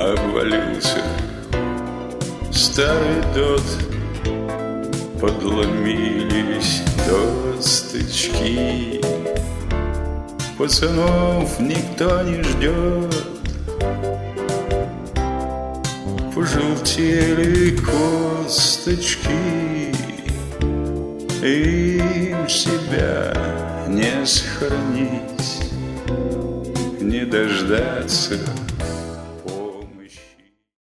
обвалился старый тот, подломились досточки. Пацанов никто не ждет, пожелтели косточки, им себя не сохранить, не дождаться